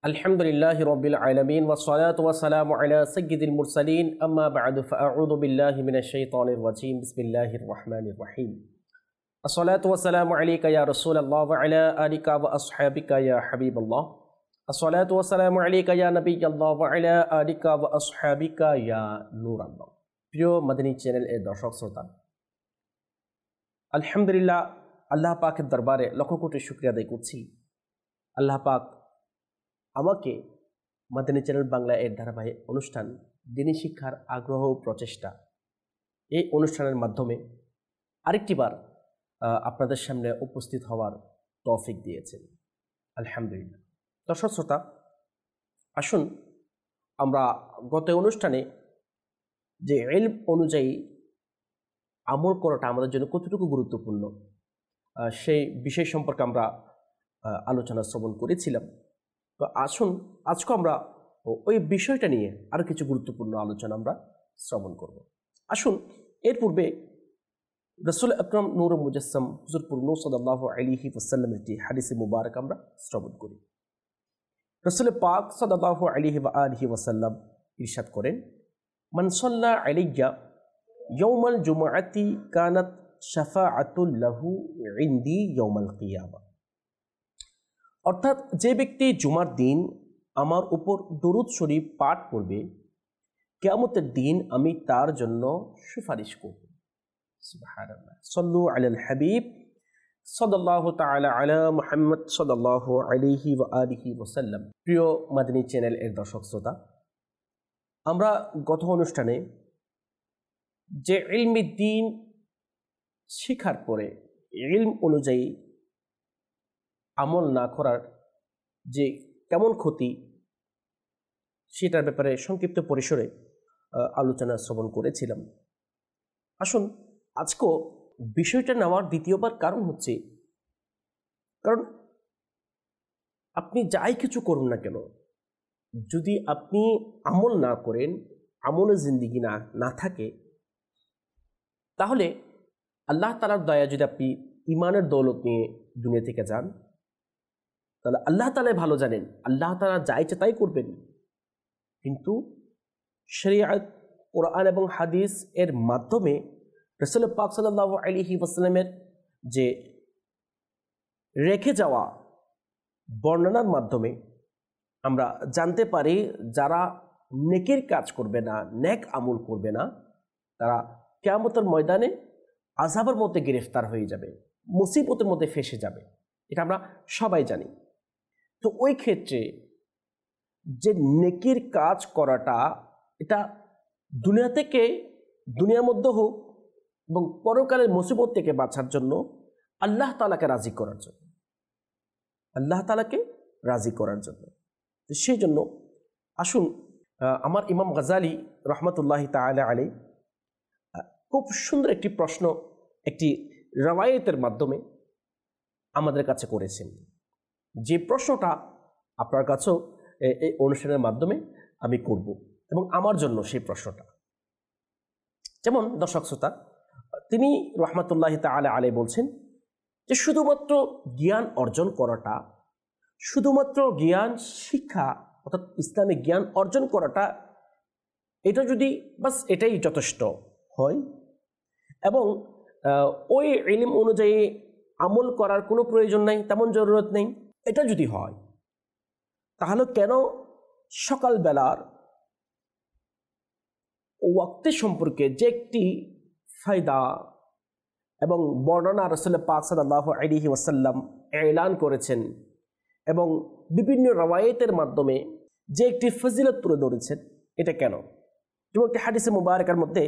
الحمد لله رب العالمين والصلاة والسلام على سيد المرسلين أما بعد فأعوذ بالله من الشيطان الرجيم بسم الله الرحمن الرحيم الصلاة والسلام عليك يا رسول الله وعلى آلك وأصحابك يا حبيب الله الصلاة والسلام عليك يا نبي الله وعلى آلك وأصحابك يا نور الله প্রিয় মাদানী চ্যানেল এর দর্শক শ্রোতা আলহামদুলিল্লাহ আল্লাহ পাকের দরবারে লক্ষ কোটি শুকরিয়া আদায় করছি আল্লাহ পাক আমাকে মাদানী চ্যানেল বাংলা এর ধারাবাহিক অনুষ্ঠান দিনী শিক্ষার আগ্রহ ও প্রচেষ্টা এই অনুষ্ঠানের মাধ্যমে আরেকটিবার আপনাদের সামনে উপস্থিত হওয়ার তৌফিক দিয়েছেন আলহামদুলিল্লাহ। দর্শক শ্রোতা আসুন আমরা গত অনুষ্ঠানে যে ইলম অনুযায়ী আমল করাটা আমাদের জন্য কতটুকু গুরুত্বপূর্ণ সেই বিষয় সম্পর্কে আমরা আলোচনা শ্রবণ করেছিলাম। তো আসুন আজকে আমরা ওই বিষয়টা নিয়ে আরও কিছু গুরুত্বপূর্ণ আলোচনা আমরা শ্রবণ করব। আসুন এর পূর্বে রাসূল আকরাম নূর মুজাসসাম হুজুর নূর সাল্লাল্লাহু আলাইহি ওয়াসাল্লামের একটি হাদিসে মুবারক আমরা শ্রবণ করি। রাসূল পাক সাল্লাল্লাহু আলাইহি ওয়া আলিহি ওয়াসাল্লাম ইরশাদ করেন, মান সাল্লা আলাইয়া ইয়াউমাল জুমআতি কানাত শাফাআতুল লাহু ইনদি ইয়াউমাল কিয়ামা। অর্থাৎ যে ব্যক্তি জুমার দিন আমার উপর দরুদ শরীফ পাঠ করবে কিয়ামতের দিন আমি তার জন্য সুপারিশ করব। সুবহানাল্লাহ। সাল্লু আলাল হাবিব সাল্লাল্লাহু তাআলা আলা মুহাম্মদ সাল্লাল্লাহু আলাইহি ওয়া আলিহি ওয়াসাল্লাম। প্রিয় মাদানী চ্যানেল এর দর্শক শ্রোতা, আমরা গত অনুষ্ঠানে যে ইলমে দ্বীন শিখার পরে ইলম অনুযায়ী আমল না করার যে কেমন ক্ষতি সেটার ব্যাপারে সংক্ষিপ্ত পরিসরে আলোচনা শ্রবণ করেছিলাম। আসুন আজকেও বিষয়টা নেওয়ার দ্বিতীয়বার কারণ হচ্ছে, কারণ আপনি যাই কিছু করুন না কেন, যদি আপনি আমল না করেন, আমলে জিন্দিগি না থাকে, তাহলে আল্লাহ তাআলার দয়া যদি আপনি ইমানের দৌলত নিয়ে দুনিয়া থেকে যান, তাহলে আল্লাহ তাআলা ভালো জানেন আল্লাহ তাআলা যা ইচ্ছা তাই করবেন। কিন্তু শরীয়ত, কোরআন এবং হাদিস এর মাধ্যমে রাসূল পাক সাল্লাল্লাহু আলাইহি ওয়াসাল্লামের যে রেখে যাওয়া বর্ণনার মাধ্যমে আমরা জানতে পারি যারা নেকির কাজ করবে না, নেক আমল করবে না, তারা কিয়ামতের ময়দানে আযাবের মধ্যে গ্রেফতার হয়ে যাবে, মুসিবতের মধ্যে ফেঁসে যাবে। এটা আমরা সবাই জানি। তো ওই ক্ষেত্রে যে নেকির কাজ করাটা, এটা দুনিয়ার মধ্যে হোক এবং পরকালের মুসিবত থেকে বাঁচার জন্য আল্লাহ তাআলাকে রাজি করার জন্য, আল্লাহ তাআলাকে রাজি করার জন্য। সেই জন্য আসুন আমার ইমাম গাজালি রহমতুল্লাহি তাআলা আলাইহি খুব সুন্দর একটি প্রশ্ন একটি রওয়ায়েতের মাধ্যমে আমাদের কাছে করেছেন, যে প্রশ্নটা আপনার কাছেও এই অনুষ্ঠানের মাধ্যমে আমি করব এবং আমার জন্য সেই প্রশ্নটা। যেমন দর্শক শ্রোতা, তিনি রহমতুল্লাহি তাআলা আলাইহি বলছেন যে শুধুমাত্র জ্ঞান অর্জন করাটা, শুধুমাত্র জ্ঞান শিক্ষা অর্থাৎ ইসলামিক জ্ঞান অর্জন করাটা, এটা যদি বাস এটাই যথেষ্ট হয় এবং ওই ইলম অনুযায়ী আমল করার কোনো প্রয়োজন নাই, তেমন জরুরত নেই, এটা যদি হয়, তাহলে কেন সকালবেলার ওয়াক্তের সম্পর্কে যে একটি ফায়দা এবং বর্ণনা রাসূল পাক সাল্লাল্লাহু আলাইহি ওয়াসাল্লাম এলান করেছেন এবং বিভিন্ন রওয়ায়েতের মাধ্যমে যে একটি ফজিলত তুলে ধরেছেন, এটা কেন? যেমন একটি হাদিসে মুবারকার মধ্যে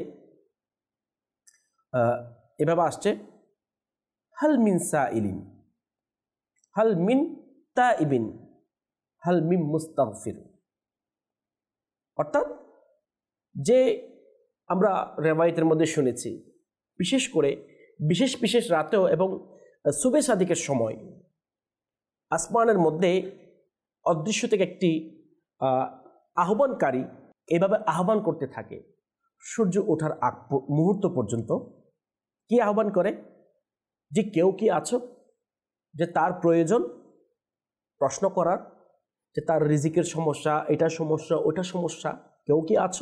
এভাবে আসছে, হাল মিন সাইলিন, হাল মিন তাইবিন, হাল মিন মুস্তাগফির। অর্থাৎ যে আমরা রেওয়ায়েতের মধ্যে শুনেছি, বিশেষ করে বিশেষ রাতেও এবং সুবে সাদিকের সময় আসমানের মধ্যে অদৃশ্য থেকে একটি আহ্বানকারী এভাবে আহ্বান করতে থাকে সূর্য ওঠার আগ মুহূর্ত পর্যন্ত। কি আহ্বান করে? যে কেউ কি আছো যে তার প্রয়োজন প্রশ্ন করার, যে তার রিজিকের সমস্যা, এটা সমস্যা, ওটা সমস্যা, কেউ কি আছো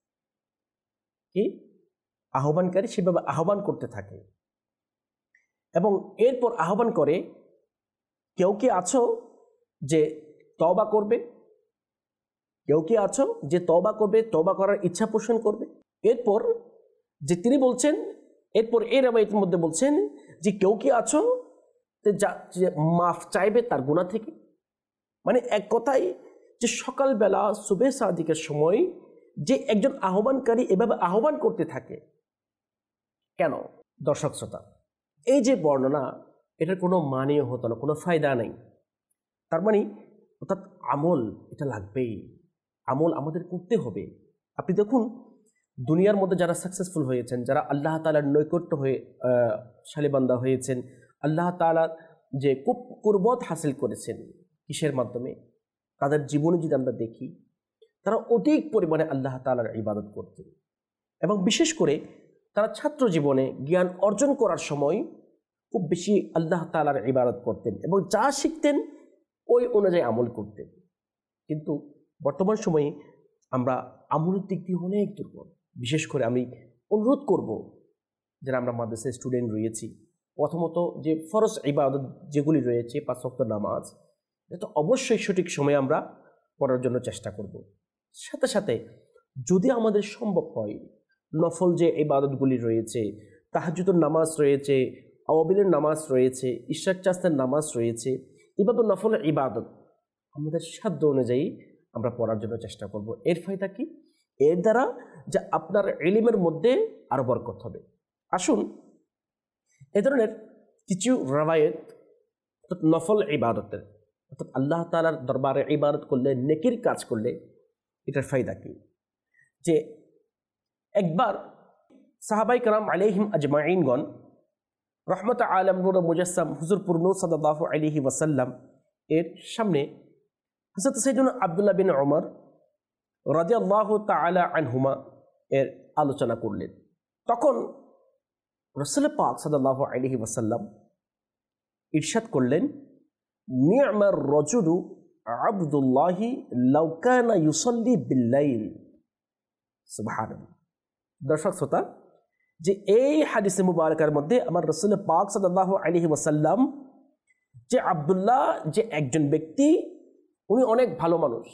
কি আহ্বানকারী সেভাবে আহ্বান করতে থাকে এবং এরপর আহ্বান করে, কেউ কি আছো যে তওবা করবে, কেউ কি আছো যে তওবা করবে, তওবা করার ইচ্ছা পোষণ করবে। এরপর যে তিনি বলছেন, এরপর এই রওয়ায়াতের মধ্যে বলছেন যে কেউ কি আছো যে মাফ চাইবে তার গুনাহ থেকে। মানে এক কথায় যে সকালবেলা সুবহে সাদিকের সময় যে একজন আহ্বানকারী এভাবে আহ্বান করতে থাকে কেন? দর্শক শ্রোতা, এই যে বর্ণনা, এটার কোনো মানেও হতো না, কোনো ফায়দা নেই। তার মানে অর্থাৎ আমল এটা লাগবেই, আমল আমাদের করতে হবে। আপনি দেখুন দুনিয়ার মধ্যে যারা সাকসেসফুল হয়েছেন, যারা আল্লাহ তাআলার নৈকট্য হয়ে শালিবান্দা হয়েছেন, আল্লাহ তাআলার যে কুরবত হাসিল করেছেন, কিসের মাধ্যমে? তাদের জীবনে যদি আমরা দেখি, তারা অধিক পরিমাণে আল্লাহ তাআলার ইবাদত করতেন এবং বিশেষ করে তারা ছাত্র জীবনে জ্ঞান অর্জন করার সময় খুব বেশি আল্লাহ তাআলার ইবাদত করতেন এবং যা শিখতেন ওই অনুযায়ী আমল করতেন। কিন্তু বর্তমান সময়ে আমরা আমলের দিক দিয়ে অনেক দুর্বল। বিশেষ করে আমি অনুরোধ করব, যারা আমরা মাদ্রাসায় স্টুডেন্ট রয়েছি, প্রথমত যে ফরজ ইবাদত যেগুলি রয়েছে 5 ওয়াক্ত নামাজ, এটা অবশ্যই সঠিক সময়ে আমরা পড়ার জন্য চেষ্টা করব। সাথে সাথে যদি আমাদের সম্ভব হয়, নফল যে ইবাদতগুলি রয়েছে, তাহাজ্জুদের নামাজ রয়েছে, আওয়াবিলের নামাজ রয়েছে, ইশরাক চাস্তের নামাজ রয়েছে, ইবাদত নফল ইবাদত আমাদের সাধ্য অনুযায়ী আমরা পড়ার জন্য চেষ্টা করব। এর ফায়দা কি? এর দ্বারা যে আপনার ইলমের মধ্যে আরো বরকত হবে। আসুন এ ধরনের কিছু রাওয়ায়াত নফল ইবাদতের, অর্থাৎ আল্লাহ তাআলার দরবারে ইবাদত করলে, নেকির কাজ করলে এটার ফায়দা কি। যে একবার সাহাবাই کرام আলাইহিম আজমাইনগণ রহমত আলম নুর মুজাসসাম হুজুর নূর সাল্লাল্লাহু আলাইহি ওয়াসাল্লাম এর সামনে হযরত সাইয়েদনা আব্দুল্লাহ বিন ওমর রাদিয়াল্লাহু তাআলা আনহুমা এর আলোচনা করলেন। তখন রাসূল পাক সাল্লাল্লাহু আলাইহি ওয়াসাল্লাম ইরশাদ করলেন, নি'মার রাজুলু আব্দুল্লাহি লাউ কানা ইউসাল্লি বিল-লাইল। সুবহানাল্লাহ। দর্শক শ্রোতা, যে এই হাদিসে মুবারকার মধ্যে আমার রাসূল পাক সাল্লাল্লাহু আলাইহি ওয়াসাল্লাম যে আব্দুল্লাহ যে একজন ব্যক্তি, উনি অনেক ভালো মানুষ,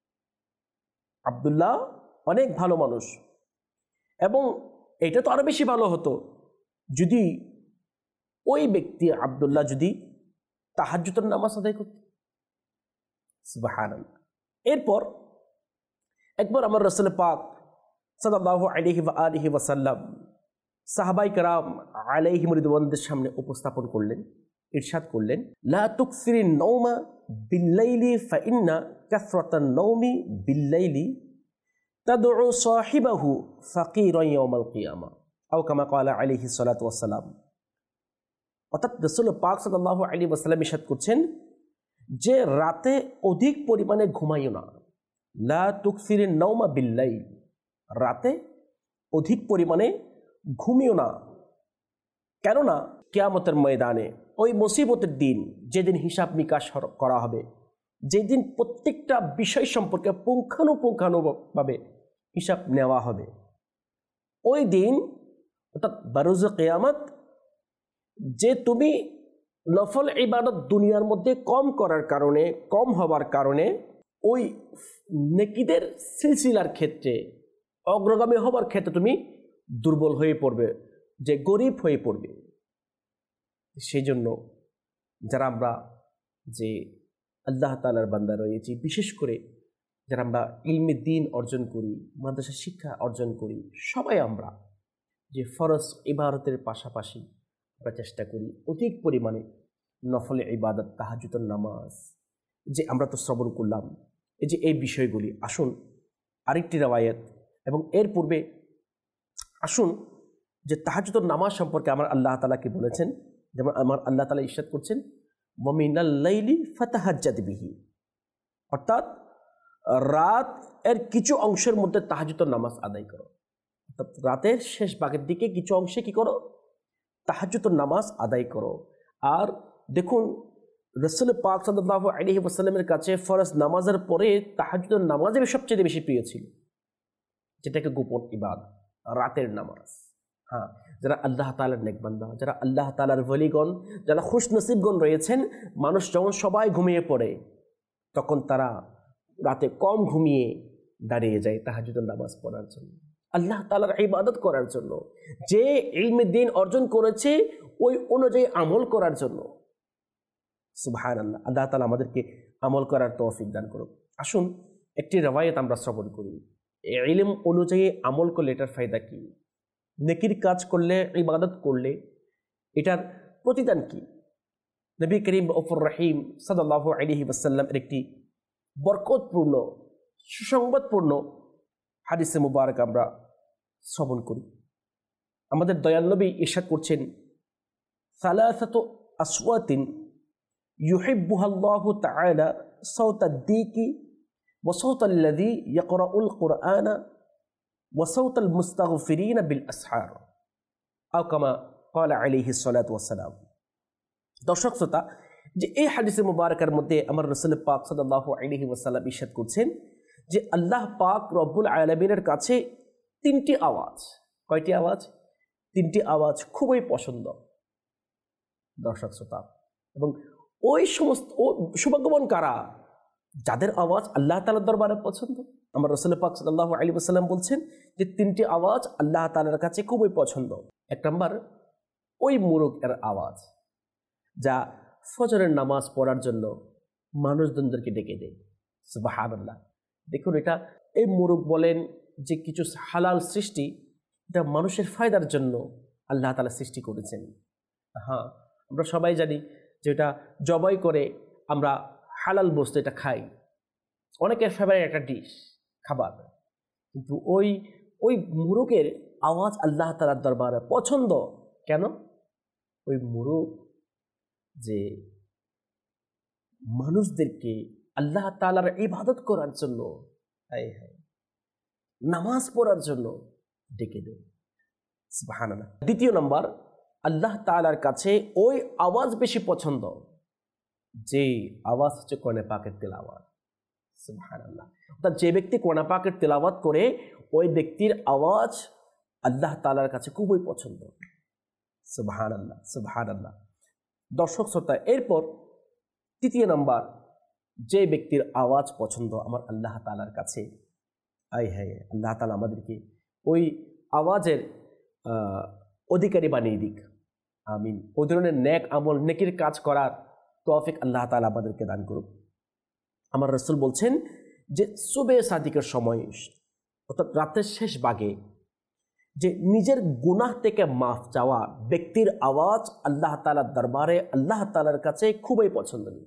আব্দুল্লাহ অনেক ভালো মানুষ, এবং এটা তো আরো বেশি ভালো হতো যদি ওই ব্যক্তি আব্দুল্লাহ যদি তাহাজ্জুদের নামাজ আদায় করত। সুবহানাল্লাহ। এরপর একবার আমার রাসূল পাক সাল্লাল্লাহু আলাইহি ওয়া আলিহি ওয়াসাল্লাম সাহাবায়ে কেরাম আলাইহিম রিদওয়ানদের সামনে উপস্থাপন করলেন, ইরশাদ করলেন, লা তুকসিরিন নাওমা বিল-লাইলি ফাইন্না কাসরাতান নাওমি বিল-লাইলি তাদউ সাহিবাহু ফাকিরান ইয়াউমাল কিয়ামা আও কামা ক্বালা আলাইহি সাল্লাতু ওয়াসসালাম। অর্থাৎ রাসূল পাক সাল্লাল্লাহু আলাইহি ওয়াসাল্লাম ইরশাদ করছেন যে রাতে অধিক পরিমাণে ঘুমাইও না। লা তুকসিরিন নাওমা বিল-লাইল, রাতে অধিক পরিমাণে ঘুমিও না। কেননা কিয়ামতের ময়দানে, ওই মুসিবতের দিন, যেদিন হিসাব নিকাশ করা হবে, যেদিন প্রত্যেকটা বিষয় সম্পর্কে পুঙ্খানুপুঙ্খানুভাবে হিসাব নেওয়া হবে, ওই দিন অর্থাৎ বারুজে কিয়ামত, যে তুমি নফল ইবাদত দুনিয়ার মধ্যে কম করার কারণে, কম হবার কারণে ওই নেকিদের সিলসিলার ক্ষেত্রে, অগ্রগামী হবার ক্ষেত্রে তুমি দুর্বল হয়ে পড়বে, যে গরিব হয়ে পড়বে। সেই জন্য যারা আমরা যে আল্লাহ তাআলার বান্দা রয়েছি, বিশেষ করে যারা আমরা ইলমে দ্বীন অর্জন করি, মাদ্রাসা শিক্ষা অর্জন করি, সবাই আমরা যে ফরজ ইবাদতের পাশাপাশি আমরা চেষ্টা করি অধিক পরিমাণে নফল ইবাদত, তাহাজ্জুদের নামাজ, যে আমরা তো শ্রবণ করলাম, এই যে এই বিষয়গুলি। আসুন আরেকটি রাওয়ায়াত, এবং এর পূর্বে আসুন যে তাহাজ্জুদের নামাজ সম্পর্কে আমার আল্লাহ তাআলা কি বলেছেন। যেমন আমার আল্লাহ তাআলা ইরশাদ করছেন, ওয়া মিনাল লাইলি ফাতাহাজ্জাদ বিহি, অর্থাৎ রাত এর কিছু অংশের মধ্যে তাহাজ্জুদের নামাজ আদায় করো। অর্থাৎ রাতের শেষ ভাগের দিকে কিছু অংশে কি করো? তাহাজ্জুদের নামাজ আদায় করো। আর দেখুন রাসূল পাক সাল্লাল্লাহু আলাইহি ওয়াসাল্লামের কাছে ফরজ নামাজের পরে তাহাজ্জুদের নামাজই সবচেয়ে বেশি প্রিয় ছিল, যেটাকে গোপন ইবাদত, রাতের নামাজ। হ্যাঁ, যারা আল্লাহ তাআলার নেক বান্দা, যারা আল্লাহ তাআলার ওলিগণ, যারা খুশনসিবগণ রয়েছেন, মানুষ যখন সবাই ঘুমিয়ে পড়ে তখন তারা রাতে কম ঘুমিয়ে দাঁড়িয়ে যায় তাহাজ্জুদের নামাজ পড়ার জন্য, আল্লাহ তাআলার ইবাদত করার জন্য, যে ইলমে দ্বীন অর্জন করেছে ওই অনুযায়ী আমল করার জন্য। সুবহানাল্লাহ, আল্লাহ তাআলা আমাদেরকে আমল করার তৌফিক দান করুক। আসুন একটি রওয়ায়াত আমরা শ্রবণ করি। ইলম অনুযায়ী আমল করলে এটার ফায়দা কি, নেকির কাজ করলে, ইবাদত করলে এটার প্রতিদান কি। নবী করিম রউফুর রহিম সাল্লাল্লাহু আলাইহি ওয়াসাল্লাম এর একটি বরকতপূর্ণ সুসংবাদপূর্ণ হাদিসে মুবারক আমরা শ্রবণ করি। আমাদের দয়াল নবী ইরশাদ করছেন, সালাসাতু আসওয়াতিন ইউহিব্বুহাল্লাহু তাআলা সাওতাদ-দীকি ওয়া সাওতাল্লাযী ইয়াকরাউল কুরআনা ওয়া সাওতাল মুস্তাগফিরিনা বিল আসহার আও কামা ক্বালা আলাইহিস সালাতু ওয়াস সালাম। দর্শক শ্রোতা, যে এই হাদিসে মুবারকের মধ্যে আমার রাসূল পাক সাল্লাল্লাহু আলাইহি ওয়াসাল্লাম ইরশাদ করছেন যে আল্লাহ পাক রব্বুল আলামিনের কাছে তিনটি আওয়াজ, কয়টি আওয়াজ? তিনটি আওয়াজ খুবই পছন্দ। দর্শক শ্রোতা, এবং ওই সমস্ত সৌভাগ্যবান কারা যাদের আওয়াজ আল্লাহ তাআলার দরবারে পছন্দ। আমার রাসূল পাক সাল্লাল্লাহু আলাইহি ওয়াসাল্লাম বলছেন যে তিনটি আওয়াজ আল্লাহ তাআলার কাছে খুবই পছন্দ। এক নম্বর, ওই মুরুগের আওয়াজ যা ফজরের নামাজ পড়ার জন্য মানুষজনদেরকে ডেকে দেয়। সুবহানাল্লাহ, দেখুন এটা, এই মুরুগ বলেন যে কিছু হালাল সৃষ্টি, এটা মানুষের ফায়দার জন্য আল্লাহ তাআলা সৃষ্টি করেছেন। হ্যাঁ, আমরা সবাই জানি যে এটা জবাই করে আমরা হালাল বস্তু এটা খাই, অনেকের ফেভারিট একটা ডিশ, খাবার। কিন্তু ওই মুরুগের আওয়াজ আল্লাহ তাআলার দরবারে পছন্দ। কেন? ওই মুরুগ যে মানুষদেরকে আল্লাহ তাআলার ইবাদত করার জন্য, নামাজ পড়ার জন্য ডেকে দেয়। সুবহানাল্লাহ। দ্বিতীয় নম্বর, আল্লাহ তাআলার কাছে ওই আওয়াজ বেশি পছন্দ যে আওয়াজ হচ্ছে কোরআন পাকের তেলাওয়াত। সুবহানাল্লাহ। অর্থাৎ যে ব্যক্তি কোরআন পাকের তেলাওয়াত করে ওই ব্যক্তির আওয়াজ আল্লাহ তাআলার কাছে খুবই পছন্দ। সুবহানাল্লাহ, সুবহানাল্লাহ। দর্শক শ্রোতা, এরপর তৃতীয় নাম্বার, যে ব্যক্তির আওয়াজ পছন্দ আমার আল্লাহ তাআলার কাছে, আল্লাহ তাআলা আমাদেরকে ওই আওয়াজের অধিকারী বানিয়ে দিক। আমিন। ওই ধরনের নেক আমল, নেকির কাজ করার তৌফিক আল্লাহ তাআলা আমাদেরকে দান করুক। আমার রাসূল বলছেন যে সুবে সাদিকের সময়, অর্থাৎ রাতের শেষ ভাগে, যে নিজের গুনাহ থেকে মাফ চাওয়া ব্যক্তির আওয়াজ আল্লাহ তাআলার দরবারে, আল্লাহ তাআলার কাছে খুবই পছন্দনীয়।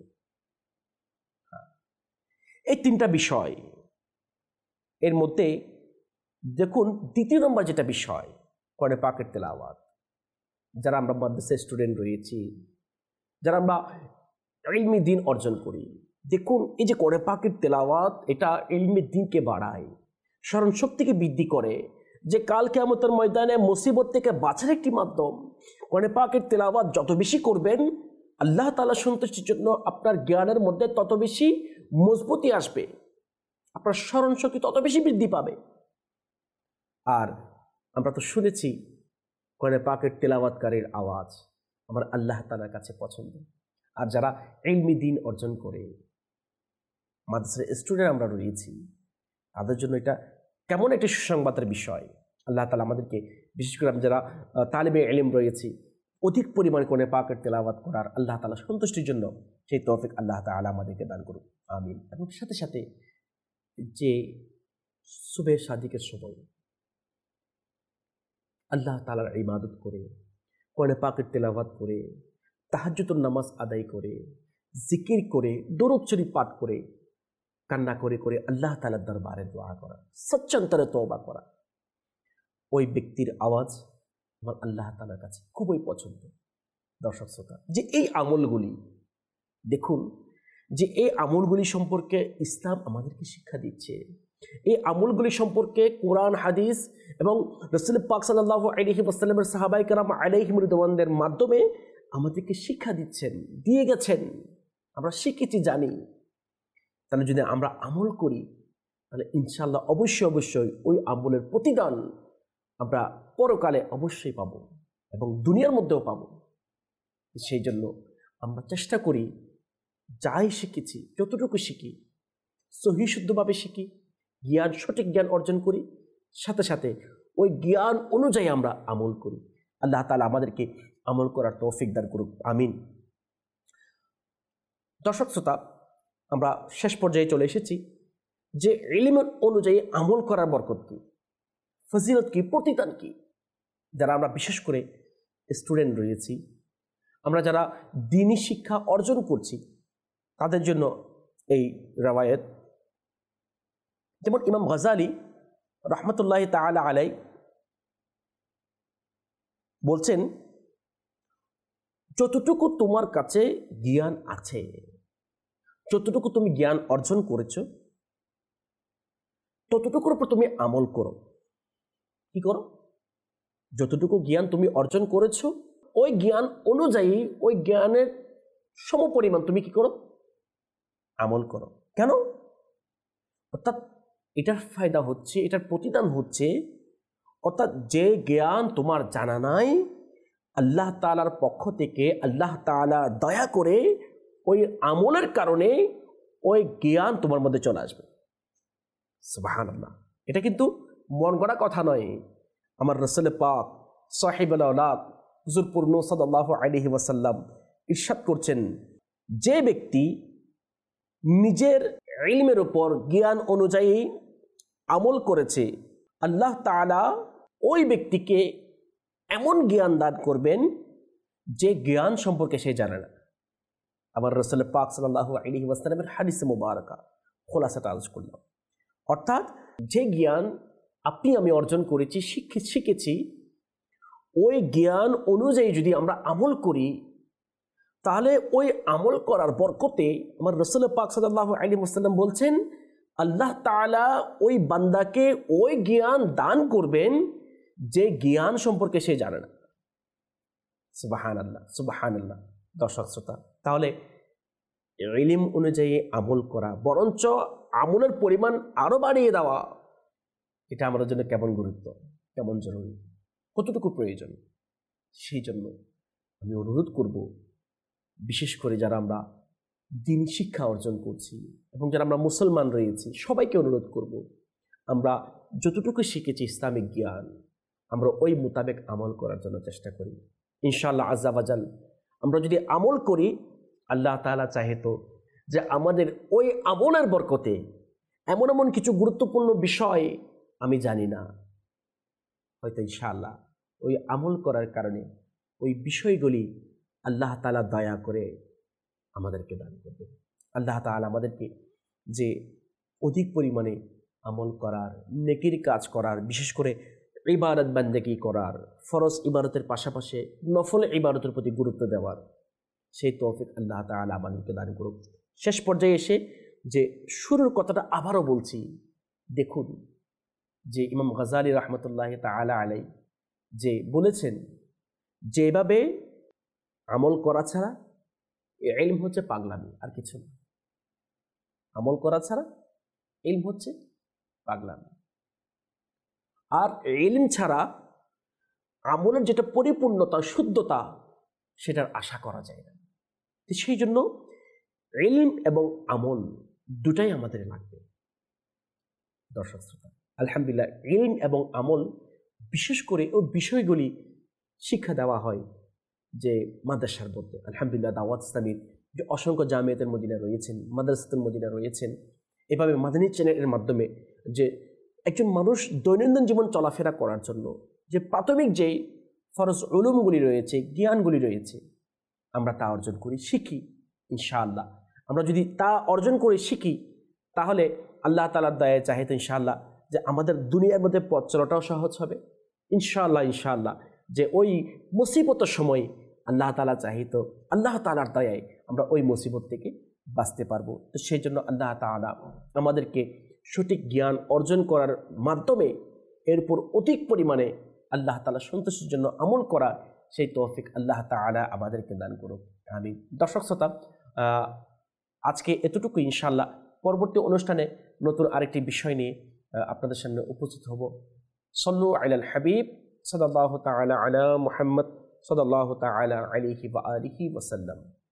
এই তিনটা বিষয় এর মধ্যে দেখুন, দ্বিতীয় নম্বর যেটা বিষয়, কোরআন পাকের তেলাওয়াত। যারা আমরা মাদ্রাসার স্টুডেন্ট রয়েছি, যারা আমরা ইলমি দ্বীন অর্জন করি, দেখুন এই যে কোরআন পাকের তেলাওয়াত, এটা ইলমি দ্বীনকে বাড়ায়, স্মরণ শক্তিকে বৃদ্ধি করে, যে কাল কিয়ামতের ময়দানে মুসিবত থেকে বাঁচার একটি মাধ্যম। কোরআন পাকের তেলাওয়াত যত বেশি করবেন, আল্লাহ তাআলা সন্তুষ্টির জন্য আপনার জ্ঞানের মধ্যে তত বেশি মজবুতি আসবে, আপনার স্মরণ শক্তি তত বেশি বৃদ্ধি পাবে। আর আমরা তো শুনেছি কোরআন পাকের তেলাওয়াতকারীর আওয়াজ আমার আল্লাহ তাআলার কাছে পছন্দ। আর যারা ইলমি দ্বীন অর্জন করে, মাদ্রাসার স্টুডেন্ট আমরা রয়েছি, তাদের জন্য এটা কেমন একটি সুসংবাদের বিষয়। আল্লাহ তাআলা আমাদেরকে, বিশেষ করে আমরা যারা তালিবে ইলম রয়েছি, অধিক পরিমাণ কোরআন পাকের তেলাওয়াত করার আল্লাহ তাআলা সন্তুষ্টির জন্য সেই তৌফিক আল্লাহ তাআলা আমাদেরকে দান করুক। আমিন। এবং সাথে সাথে যে সুবে সাদিকের সময় আল্লাহ তাআলার ইবাদত করে, কোরআন পাকের তেলাওয়াত করে, তাহাজ্জুদের নামাজ আদায় করে, জিকির করে, দরুদ শরীফ পাঠ করে, কান্না করে করে আল্লাহ তাআলার দরবারে দোয়া করা, সচ্চন্তরে তওবা করা, ওই ব্যক্তির আওয়াজ আমার আল্লাহ তাআলার কাছে খুবই পছন্দ। দর্শক শ্রোতা, যে এই আমলগুলি, দেখুন যে এই আমলগুলি সম্পর্কে ইসলাম আমাদেরকে শিক্ষা দিচ্ছে। এই আমলগুলি সম্পর্কে কোরআন, হাদিস এবং রাসূল পাক সাল্লাল্লাহু আলাইহি ওয়াসাল্লামের সাহাবায়ে কেরাম আলাইহিম রিদওয়ানদের মাধ্যমে আমাদেরকে শিক্ষা দিচ্ছেন, দিয়ে গেছেন। আমরা শিখেছি, জানি, তাহলে যদি আমরা আমল করি তাহলে ইনশাআল্লাহ অবশ্যই ওই আমলের প্রতিদান আমরা পরকালে অবশ্যই পাব এবং দুনিয়ার মধ্যেও পাব। সেই জন্য আমরা চেষ্টা করি যাই শিখেছি, যতটুকু শিখি সহি শুদ্ধভাবে শিখি, সঠিক জ্ঞান অর্জন করি, সাথে সাথে ওই জ্ঞান অনুযায়ী আমরা আমল করি। আল্লাহ তাআলা আমাদেরকে আমল করার তৌফিক দান করুক, আমিন। দর্শক শ্রোতা, আমরা শেষ পর্যায়ে চলে এসেছি যে ইলম অনুযায়ী আমল করার বরকত কি, ফজিলত কি, প্রতিদান কি। যারা আমরা বিশেষ করে স্টুডেন্ট রয়েছি, আমরা যারা দ্বীনি শিক্ষা অর্জন করছি, তাদের জন্য এই রওয়ায়াত। যেমন ইমাম গাজালি রহমতুল্লাহ তাআলা আলাই বলছেন, যতটুকু তোমার কাছে জ্ঞান আছে, যতটুকু তুমি জ্ঞান অর্জন করেছো, ততটুকুর উপর তুমি আমল করো। কি করো? যতটুকু জ্ঞান তুমি অর্জন করেছো ওই জ্ঞান অনুযায়ী, ওই জ্ঞানের সমপরিমাণ তুমি কি করো? আমল করো। কেন? অর্থাৎ এটার ফায়দা হচ্ছে, এটার প্রতিদান হচ্ছে, অর্থাৎ যে জ্ঞান তোমার জানা নাই, আল্লাহ তাআলার পক্ষ থেকে আল্লাহ তাআলা দয়া করে ওই আমলের কারণে ওই জ্ঞান তোমার মধ্যে চলে আসবে। সুবহানাল্লাহ। এটা কিন্তু মন গড়া কথা নয়। আমার রাসূল পাক সাহিবুল আওলাদ হুজুর পূর্ণ সাল্লাল্লাহু আলাইহি ওয়াসাল্লাম ইরশাদ করছেন, যে ব্যক্তি নিজের ইলমের উপর জ্ঞান অনুযায়ী আমল করেছে, আল্লাহ তাআলা ওই ব্যক্তিকে এমন জ্ঞান দান করবেন যে জ্ঞান সম্পর্কে সে জানে না। আমার রাসূল পাক সাল্লাল্লাহু আলাইহি ওয়াসাল্লামের হাদিসে মুবারাকা খোলাসাটা আলোচনা করলাম। অর্থাৎ যে জ্ঞান আপনি আমি অর্জন করেছি, শিখেছি, ওই জ্ঞান অনুযায়ী যদি আমরা আমল করি, তাহলে ওই আমল করার বরকতে আমার রাসূল পাক সাল্লাল্লাহু আলাইহি ওয়াসাল্লাম বলছেন, আল্লাহ তাআলা ওই বান্দাকে ওই জ্ঞান দান করবেন যে জ্ঞান সম্পর্কে সে জানে না। সুবহানাল্লাহ, সুবহানাল্লাহ। দর্শক শ্রোতা, তাহলে ইলম অনুযায়ী আমল করা, বরঞ্চ আমলের পরিমাণ আরো বাড়িয়ে দেওয়া, এটা আমাদের জন্য কেমন গুরুত্ব, কেমন জরুরি, কতটুকু প্রয়োজন। সেই জন্য আমি অনুরোধ করব, বিশেষ করে যারা আমরা দ্বীনি শিক্ষা অর্জন করছি এবং যারা আমরা মুসলমান রয়েছি, সবাইকে অনুরোধ করব, আমরা যতটুকু শিখেছি ইসলামিক জ্ঞান, আমরা ওই মোতাবেক আমল করার জন্য চেষ্টা করি। ইনশাআল্লাহ আজ্জা ওয়াজাল আমরা যদি আমল করি, আল্লাহ তাআলা চাহেতো যে আমাদের ওই আমলের বরকতে এমন এমন কিছু গুরুত্বপূর্ণ বিষয় আমি জানি না, হয়তো ইনশাআল্লাহ ওই আমল করার কারণে ওই বিষয়গুলি আল্লাহ তাআলা দয়া করে আমাদেরকে দান করবে। আল্লাহ তাআলা আমাদেরকে যে অধিক পরিমাণে আমল করার, নেকির কাজ করার, বিশেষ করে ইবাদত বান্দেগি করার, ফরজ ইবাদতের পাশাপাশি নফল ইবাদতের প্রতি গুরুত্ব দেওয়ার, সেই তৌফিক আল্লাহ তাআলা আমাদেরকে দান করুক। শেষ পর্যায়ে এসে যে শুরুর কথাটা আবারও বলছি, দেখুন যে ইমাম গাজালি রহমতুল্লাহ তাআলা আলাই যে বলেছেন, যেভাবে আমল করা ছাড়া ইলম হচ্ছে পাগলামি, আর কিছু না। আমল করা ছাড়া ইলম হচ্ছে পাগলামি, আর ইলম ছাড়া আমলের যেটা পরিপূর্ণতা, শুদ্ধতা, সেটার আশা করা যায় না। সেই জন্য ইলম এবং আমল দুটাই আমাদের লাগবে। দর্শক শ্রোতা, আলহামদুলিল্লাহ ইলম এবং আমল বিশেষ করে ওই বিষয়গুলি শিক্ষা দেওয়া হয় যে মাদ্রাসার মধ্যে। আলহামদুলিল্লাহ দাওয়াত ইসলামীর যে অসংখ্য জামিয়াতের মদিনা রয়েছেন, মাদ্রাসাতুল মদিনা রয়েছেন, এভাবে মাদানী চ্যানেলের মাধ্যমে যে একজন মানুষ দৈনন্দিন জীবন চলাফেরা করার জন্য যে প্রাথমিক যেই ফরজ উলুমগুলি রয়েছে, জ্ঞানগুলি রয়েছে, আমরা তা অর্জন করি, শিখি। ইনশাআল্লাহ আমরা যদি তা অর্জন করে শিখি, তাহলে আল্লাহ তাআলার দয়ায় চাইতে ইনশাআল্লাহ যে আমাদের দুনিয়ার মধ্যে পথ চলাটাও সহজ হবে। ইনশাআল্লাহ যে ওই মুসিবতের সময় আল্লাহ তাআলা চাইতো, আল্লাহ তাআলার দয়ায় আমরা ওই মুসিবত থেকে বাঁচতে পারবো। তো সেই জন্য আল্লাহ তাআলা আমাদেরকে সঠিক জ্ঞান অর্জন করার মাধ্যমে এরপর অধিক পরিমাণে আল্লাহ তাআলা সন্তুষ্টির জন্য আমল করা, সেই তৌফিক আল্লাহ তাআলা আমাদেরকে দান করুক, আমিন। দর্শক শ্রোতা, আজকে এতটুকু, ইনশাআল্লাহ পরবর্তী অনুষ্ঠানে নতুন আরেকটি বিষয় নিয়ে আপনাদের সামনে উপস্থিত হব। সল্লু আলাল হাবিব সাল্লাল্লাহু তাআলা আলা মুহাম্মদ সাল্লাল্লাহু তাআলা আলাইহি ওয়া আলিহি ওয়াসাল্লাম।